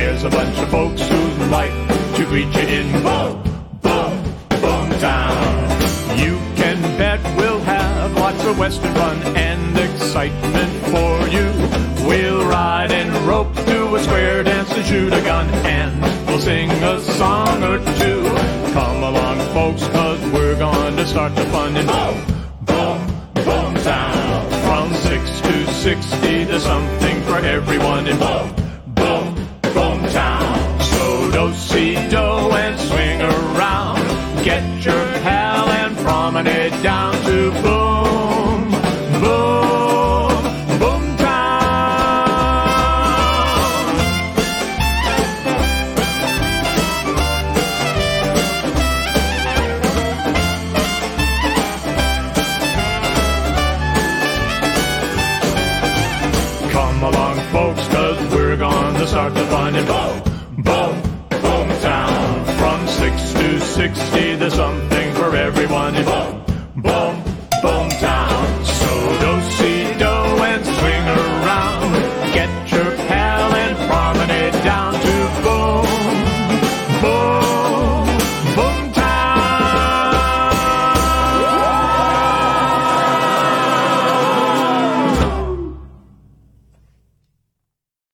There's a bunch of folks who'd like to greet you in Boom, Boom, Boomtown. You can bet we'll have lots of western fun and excitement for you. We'll ride and rope, do a square dance and shoot a gun, and we'll sing a song or two. Come along, folks, 'cause we're going to start the fun in Boom, Boom, Boomtown. From 6 to 60, there's something for everyone in Boom, Boom, Boomtown. So do-si-do and swing around. Get your pal and promenade down to Boom, Boom, Boomtown. Come along, folks, 'cause we're gonna start the fun in Boom, Boom, Boomtown. From 6 to 60, there's some